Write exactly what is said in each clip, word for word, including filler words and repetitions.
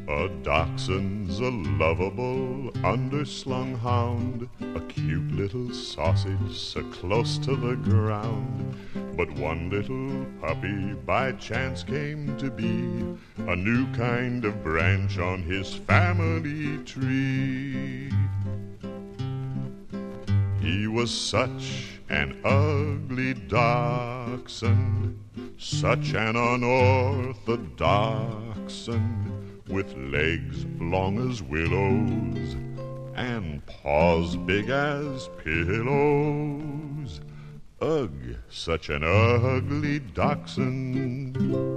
A dachshund's a lovable, underslung hound, a cute little sausage so close to the ground. But one little puppy by chance came to be a new kind of branch on his family tree. He was such an ugly dachshund, such an unorthodox dachshund, with legs long as willows and paws big as pillows. Ugh, such an ugly dachshund.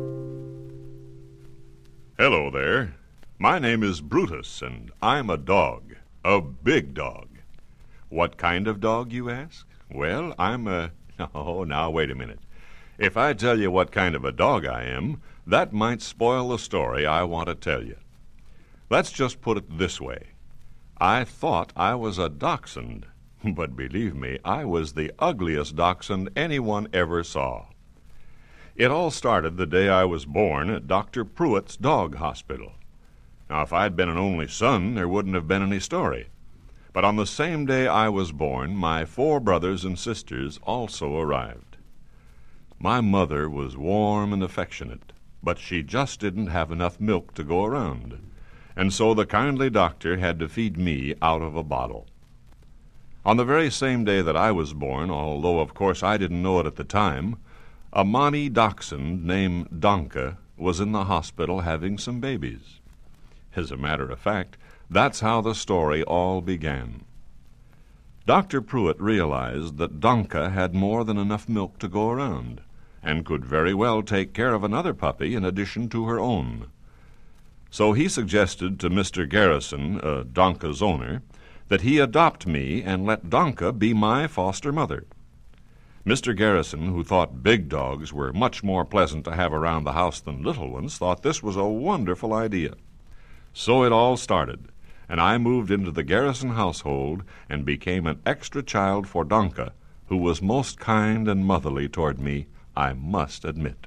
Hello there. My name is Brutus, and I'm a dog, a big dog. What kind of dog, you ask? Well, I'm a... Oh, now, wait a minute. If I tell you what kind of a dog I am, that might spoil the story I want to tell you. Let's just put it this way. I thought I was a dachshund, but believe me, I was the ugliest dachshund anyone ever saw. It all started the day I was born at Doctor Pruitt's dog hospital. Now, if I'd been an only son, there wouldn't have been any story. But on the same day I was born, my four brothers and sisters also arrived. My mother was warm and affectionate, but she just didn't have enough milk to go around, and so the kindly doctor had to feed me out of a bottle. On the very same day that I was born, although of course I didn't know it at the time, a Monty dachshund named Donka was in the hospital having some babies. As a matter of fact, that's how the story all began. Doctor Pruitt realized that Donka had more than enough milk to go around, and could very well take care of another puppy in addition to her own. So he suggested to Mister Garrison, uh, Donka's owner, that he adopt me and let Donka be my foster mother. Mister Garrison, who thought big dogs were much more pleasant to have around the house than little ones, thought this was a wonderful idea. So it all started, and I moved into the Garrison household and became an extra child for Donka, who was most kind and motherly toward me, I must admit.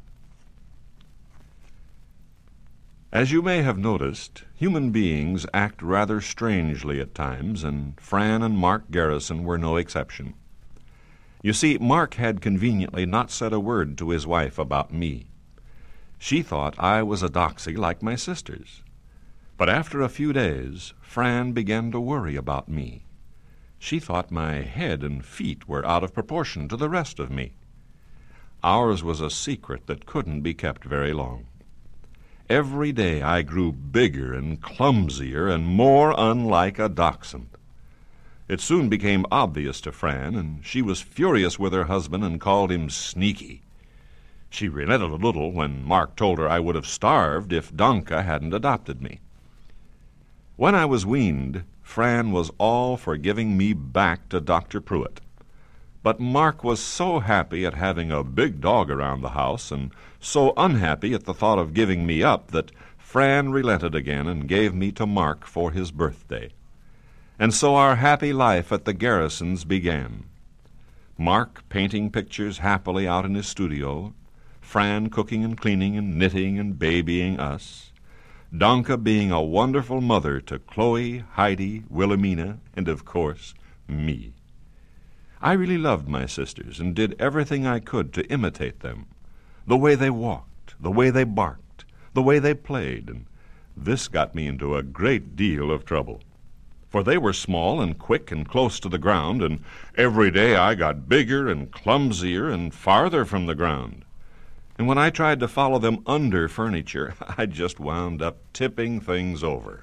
As you may have noticed, human beings act rather strangely at times, and Fran and Mark Garrison were no exception. You see, Mark had conveniently not said a word to his wife about me. She thought I was a doxy like my sisters. But after a few days, Fran began to worry about me. She thought my head and feet were out of proportion to the rest of me. Ours was a secret that couldn't be kept very long. Every day I grew bigger and clumsier and more unlike a dachshund. It soon became obvious to Fran, and she was furious with her husband and called him Sneaky. She relented a little when Mark told her I would have starved if Donka hadn't adopted me. When I was weaned, Fran was all for giving me back to Doctor Pruitt. But Mark was so happy at having a big dog around the house and so unhappy at the thought of giving me up that Fran relented again and gave me to Mark for his birthday. And so our happy life at the Garrisons began. Mark painting pictures happily out in his studio, Fran cooking and cleaning and knitting and babying us, Donka being a wonderful mother to Chloe, Heidi, Wilhelmina, and, of course, me. I really loved my sisters and did everything I could to imitate them. The way they walked, the way they barked, the way they played, and this got me into a great deal of trouble. For they were small and quick and close to the ground, and every day I got bigger and clumsier and farther from the ground. And when I tried to follow them under furniture, I just wound up tipping things over.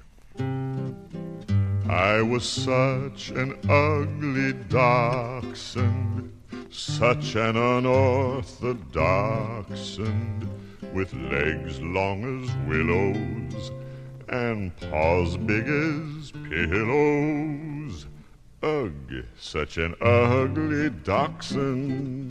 I was such an ugly dachshund, such an unorthodox dachshund, with legs long as willows and paws big as pillows. Ugh, such an ugly dachshund.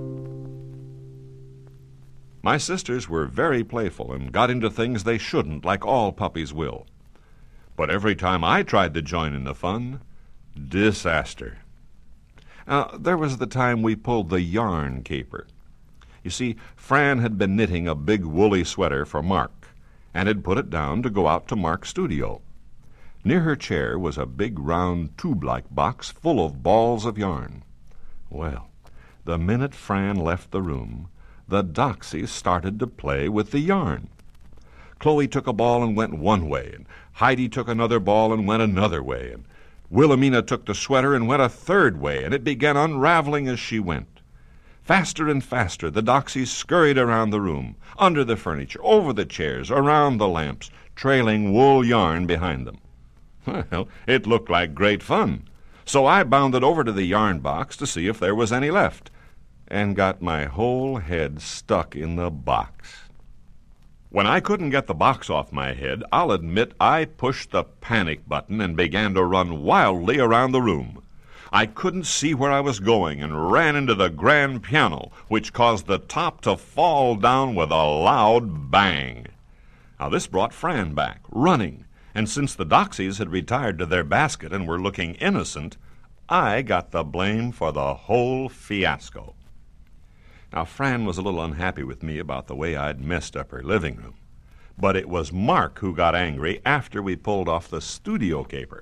My sisters were very playful and got into things they shouldn't, like all puppies will. But every time I tried to join in the fun, disaster. Now, there was the time we pulled the yarn caper. You see, Fran had been knitting a big woolly sweater for Mark, and had put it down to go out to Mark's studio. Near her chair was a big round tube-like box full of balls of yarn. Well, the minute Fran left the room, the doxies started to play with the yarn. Chloe took a ball and went one way, and Heidi took another ball and went another way, and Wilhelmina took the sweater and went a third way, and it began unraveling as she went. Faster and faster the doxies scurried around the room, under the furniture, over the chairs, around the lamps, trailing wool yarn behind them. Well, it looked like great fun, so I bounded over to the yarn box to see if there was any left, and got my whole head stuck in the box. When I couldn't get the box off my head, I'll admit I pushed the panic button and began to run wildly around the room. I couldn't see where I was going and ran into the grand piano, which caused the top to fall down with a loud bang. Now this brought Fran back, running, and since the doxies had retired to their basket and were looking innocent, I got the blame for the whole fiasco. Now, Fran was a little unhappy with me about the way I'd messed up her living room, but it was Mark who got angry after we pulled off the studio caper.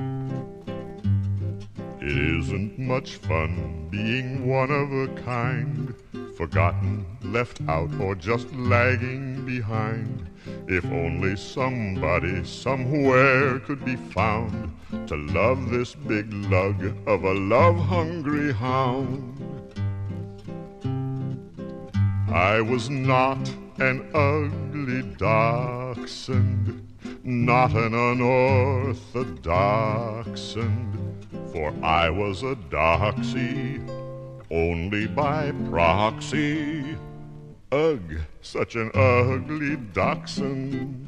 It isn't much fun being one of a kind, forgotten, left out, or just lagging behind. If only somebody somewhere could be found to love this big lug of a love-hungry hound. I was not an ugly dachshund, not an unorthodox dachshund, for I was a doxy only by proxy. Ugh, such an ugly dachshund.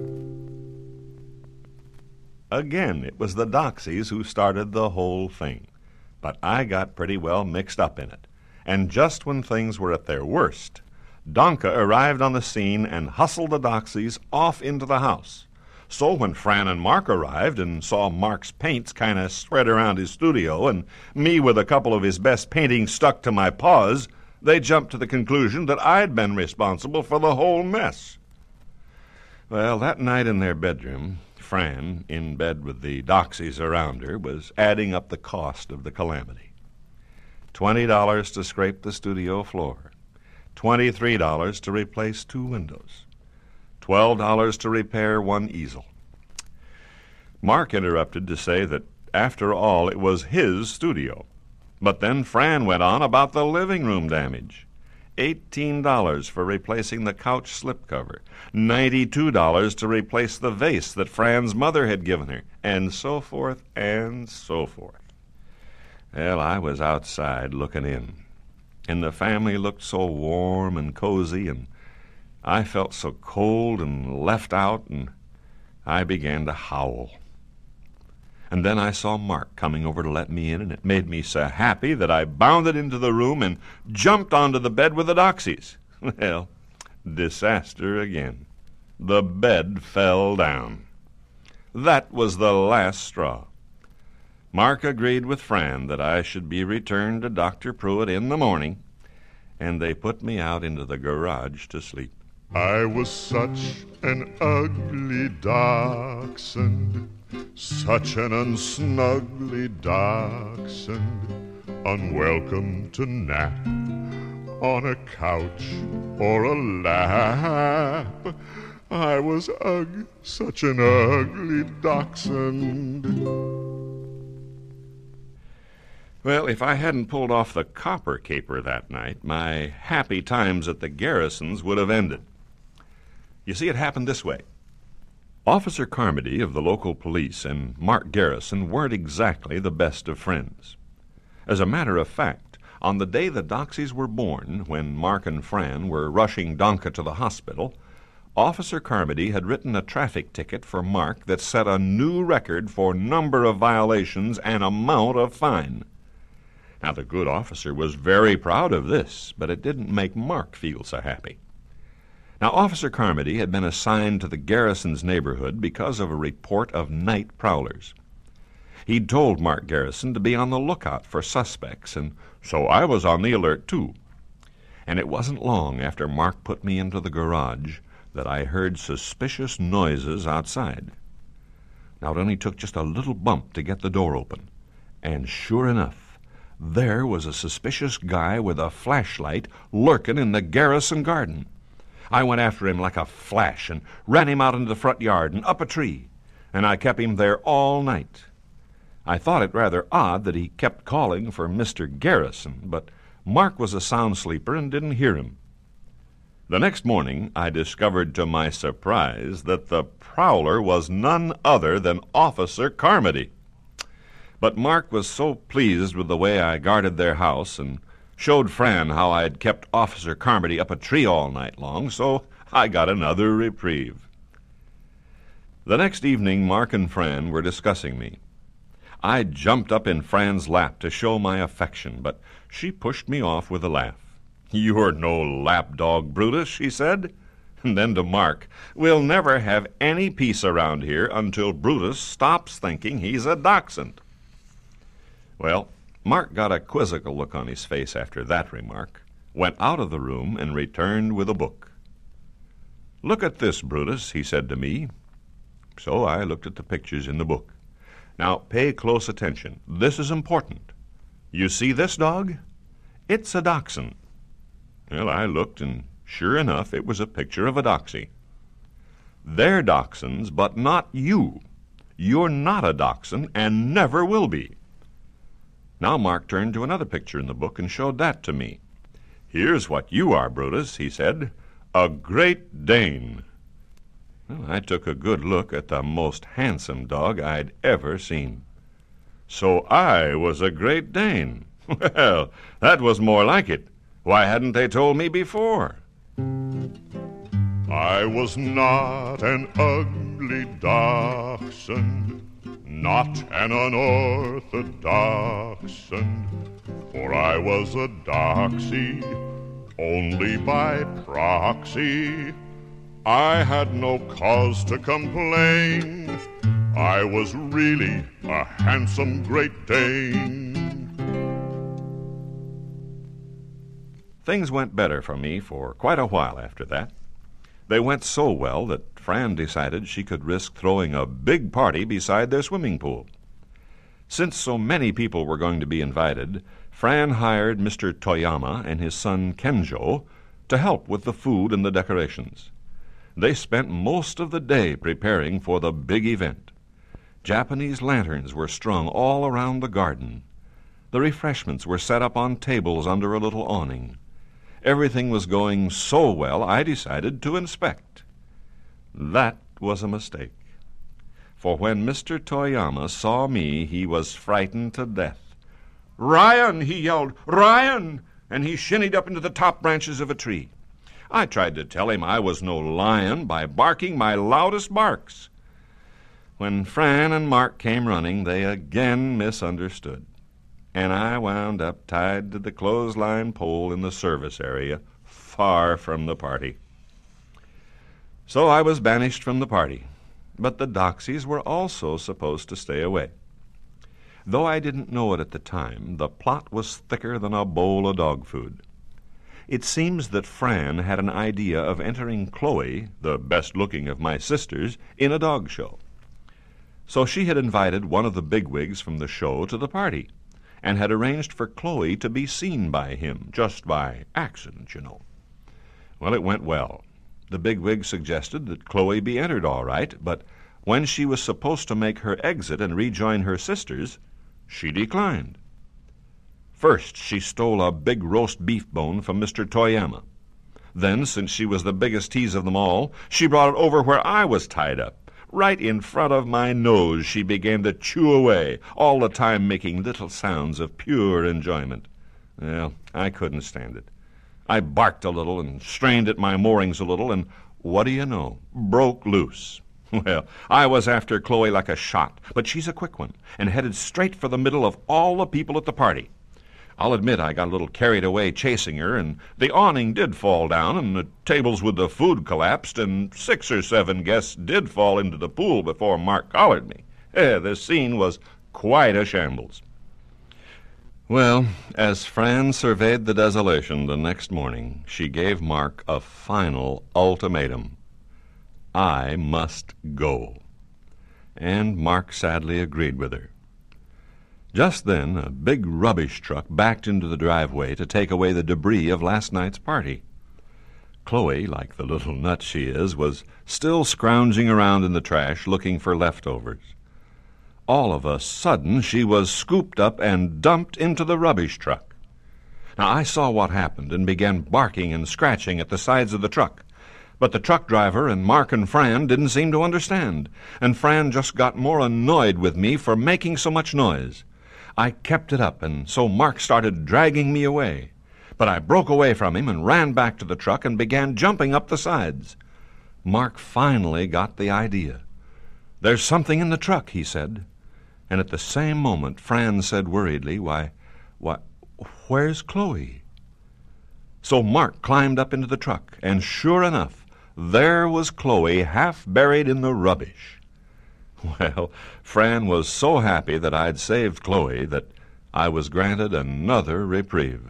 Again, it was the doxies who started the whole thing, but I got pretty well mixed up in it. And just when things were at their worst, Donka arrived on the scene and hustled the doxies off into the house. So when Fran and Mark arrived and saw Mark's paints kind of spread around his studio and me with a couple of his best paintings stuck to my paws, they jumped to the conclusion that I'd been responsible for the whole mess. Well, that night in their bedroom, Fran, in bed with the doxies around her, was adding up the cost of the calamity. Twenty dollars to scrape the studio floor, twenty-three dollars to replace two windows, twelve dollars to repair one easel. Mark interrupted to say that, after all, it was his studio. But then Fran went on about the living room damage. eighteen dollars for replacing the couch slipcover, ninety-two dollars to replace the vase that Fran's mother had given her, and so forth and so forth. Well, I was outside looking in, and the family looked so warm and cozy, and I felt so cold and left out, and I began to howl. And then I saw Mark coming over to let me in, and it made me so happy that I bounded into the room and jumped onto the bed with the doxies. Well, disaster again. The bed fell down. That was the last straw. Mark agreed with Fran that I should be returned to Doctor Pruitt in the morning, and they put me out into the garage to sleep. I was such an ugly dachshund, such an unsnuggly dachshund, unwelcome to nap on a couch or a lap. I was ugh, such an ugly dachshund. Well, if I hadn't pulled off the copper caper that night, my happy times at the Garrisons would have ended. You see, it happened this way. Officer Carmody of the local police and Mark Garrison weren't exactly the best of friends. As a matter of fact, on the day the doxies were born, when Mark and Fran were rushing Donka to the hospital, Officer Carmody had written a traffic ticket for Mark that set a new record for number of violations and amount of fine. Now, the good officer was very proud of this, but it didn't make Mark feel so happy. Now, Officer Carmody had been assigned to the Garrison's neighborhood because of a report of night prowlers. He'd told Mark Garrison to be on the lookout for suspects, and so I was on the alert, too. And it wasn't long after Mark put me into the garage that I heard suspicious noises outside. Now, it only took just a little bump to get the door open, and sure enough, there was a suspicious guy with a flashlight lurking in the Garrison garden. I went after him like a flash and ran him out into the front yard and up a tree, and I kept him there all night. I thought it rather odd that he kept calling for Mister Garrison, but Mark was a sound sleeper and didn't hear him. The next morning, I discovered to my surprise that the prowler was none other than Officer Carmody. But Mark was so pleased with the way I guarded their house and showed Fran how I had kept Officer Carmody up a tree all night long, so I got another reprieve. The next evening, Mark and Fran were discussing me. I jumped up in Fran's lap to show my affection, but she pushed me off with a laugh. "You're no lapdog, Brutus," she said. And then to Mark, "We'll never have any peace around here until Brutus stops thinking he's a dachshund." Well, Mark got a quizzical look on his face after that remark, went out of the room, and returned with a book. "Look at this, Brutus," he said to me. So I looked at the pictures in the book. "Now, pay close attention. This is important. You see this dog? It's a dachshund." Well, I looked, and sure enough, it was a picture of a doxy. "They're dachshunds, but not you. You're not a dachshund and never will be." Now Mark turned to another picture in the book and showed that to me. "Here's what you are, Brutus," he said, "a Great Dane." Well, I took a good look at the most handsome dog I'd ever seen. So I was a Great Dane. Well, that was more like it. Why hadn't they told me before? I was not an ugly dachshund, not an unorthodox son, for I was a doxy, only by proxy. I had no cause to complain. I was really a handsome Great Dane. Things went better for me for quite a while after that. They went so well that Fran decided she could risk throwing a big party beside their swimming pool. Since so many people were going to be invited, Fran hired Mister Toyama and his son Kenjo to help with the food and the decorations. They spent most of the day preparing for the big event. Japanese lanterns were strung all around the garden. The refreshments were set up on tables under a little awning. Everything was going so well, I decided to inspect. That was a mistake. For when Mister Toyama saw me, he was frightened to death. "Ryan!" he yelled, "Ryan!" And he shinnied up into the top branches of a tree. I tried to tell him I was no lion by barking my loudest barks. When Fran and Mark came running, they again misunderstood, and I wound up tied to the clothesline pole in the service area, far from the party. So I was banished from the party, but the doxies were also supposed to stay away. Though I didn't know it at the time, the plot was thicker than a bowl of dog food. It seems that Fran had an idea of entering Chloe, the best-looking of my sisters, in a dog show. So she had invited one of the bigwigs from the show to the party, and had arranged for Chloe to be seen by him, just by accident, you know. Well, it went well. The bigwig suggested that Chloe be entered all right, but when she was supposed to make her exit and rejoin her sisters, she declined. First, she stole a big roast beef bone from Mister Toyama. Then, since she was the biggest tease of them all, she brought it over where I was tied up. Right in front of my nose she began to chew away, all the time making little sounds of pure enjoyment. Well, I couldn't stand it. I barked a little and strained at my moorings a little, and what do you know? Broke loose. Well, I was after Chloe like a shot, but she's a quick one, and headed straight for the middle of all the people at the party. I'll admit I got a little carried away chasing her, and the awning did fall down, and the tables with the food collapsed, and six or seven guests did fall into the pool before Mark collared me. Eh, the scene was quite a shambles. Well, as Fran surveyed the desolation the next morning, she gave Mark a final ultimatum. I must go. And Mark sadly agreed with her. Just then, a big rubbish truck backed into the driveway to take away the debris of last night's party. Chloe, like the little nut she is, was still scrounging around in the trash looking for leftovers. All of a sudden, she was scooped up and dumped into the rubbish truck. Now, I saw what happened and began barking and scratching at the sides of the truck. But the truck driver and Mark and Fran didn't seem to understand, and Fran just got more annoyed with me for making so much noise. I kept it up, and so Mark started dragging me away. But I broke away from him and ran back to the truck and began jumping up the sides. Mark finally got the idea. "There's something in the truck," he said. And at the same moment, Fran said worriedly, Why, why, where's Chloe?" So Mark climbed up into the truck, and sure enough, there was Chloe half buried in the rubbish. Well, Fran was so happy that I'd saved Chloe that I was granted another reprieve.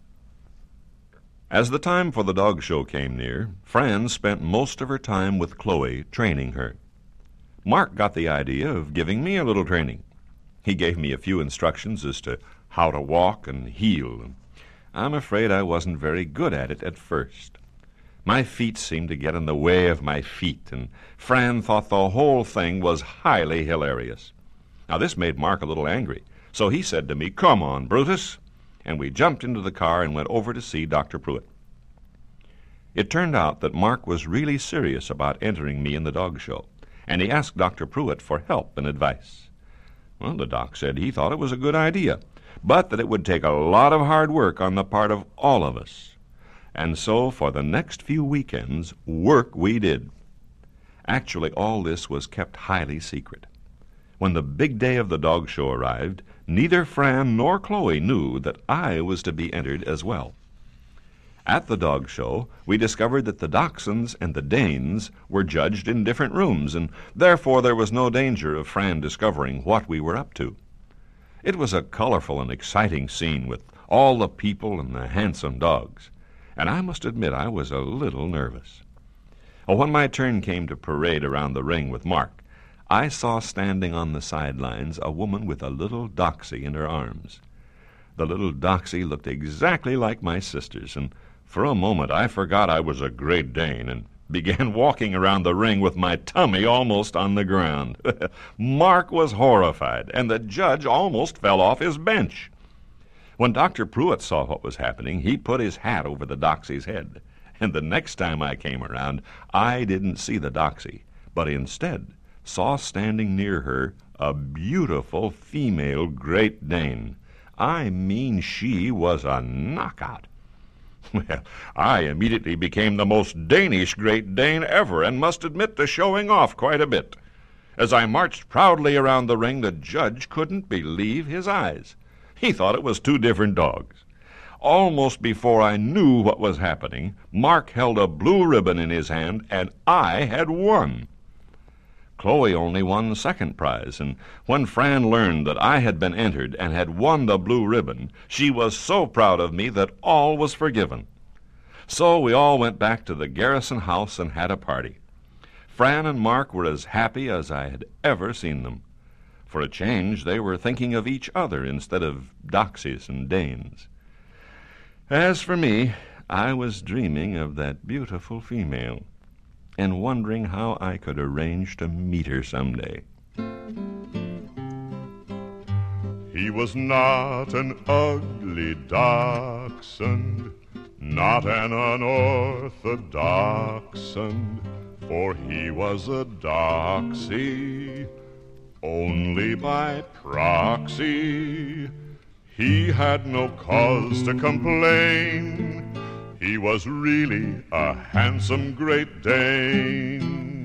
As the time for the dog show came near, Fran spent most of her time with Chloe, training her. Mark got the idea of giving me a little training. He gave me a few instructions as to how to walk and heel. I'm afraid I wasn't very good at it at first. My feet seemed to get in the way of my feet, and Fran thought the whole thing was highly hilarious. Now, this made Mark a little angry, so he said to me, "Come on, Brutus," and we jumped into the car and went over to see Doctor Pruitt. It turned out that Mark was really serious about entering me in the dog show, and he asked Doctor Pruitt for help and advice. Well, the doc said he thought it was a good idea, but that it would take a lot of hard work on the part of all of us. And so, for the next few weekends, work we did. Actually, all this was kept highly secret. When the big day of the dog show arrived, neither Fran nor Chloe knew that I was to be entered as well. At the dog show, we discovered that the Dachshunds and the Danes were judged in different rooms, and therefore there was no danger of Fran discovering what we were up to. It was a colorful and exciting scene with all the people and the handsome dogs, and I must admit I was a little nervous. When my turn came to parade around the ring with Mark, I saw standing on the sidelines a woman with a little Doxy in her arms. The little Doxy looked exactly like my sisters, and for a moment I forgot I was a Great Dane and began walking around the ring with my tummy almost on the ground. Mark was horrified, and the judge almost fell off his bench. When Doctor Pruitt saw what was happening, he put his hat over the Doxy's head, and the next time I came around, I didn't see the Doxy, but instead saw standing near her a beautiful female Great Dane. I mean, she was a knockout. Well, I immediately became the most Danish Great Dane ever, and must admit to showing off quite a bit. As I marched proudly around the ring, the judge couldn't believe his eyes. He thought it was two different dogs. Almost before I knew what was happening, Mark held a blue ribbon in his hand, and I had won. Chloe only won second prize, and when Fran learned that I had been entered and had won the blue ribbon, she was so proud of me that all was forgiven. So we all went back to the Garrison house and had a party. Fran and Mark were as happy as I had ever seen them. For a change, they were thinking of each other instead of Doxies and Danes. As for me, I was dreaming of that beautiful female and wondering how I could arrange to meet her someday. He was not an ugly dachshund, not an unorthodoxund, for he was a doxy, only by proxy. He had no cause to complain. He was really a handsome Great Dane.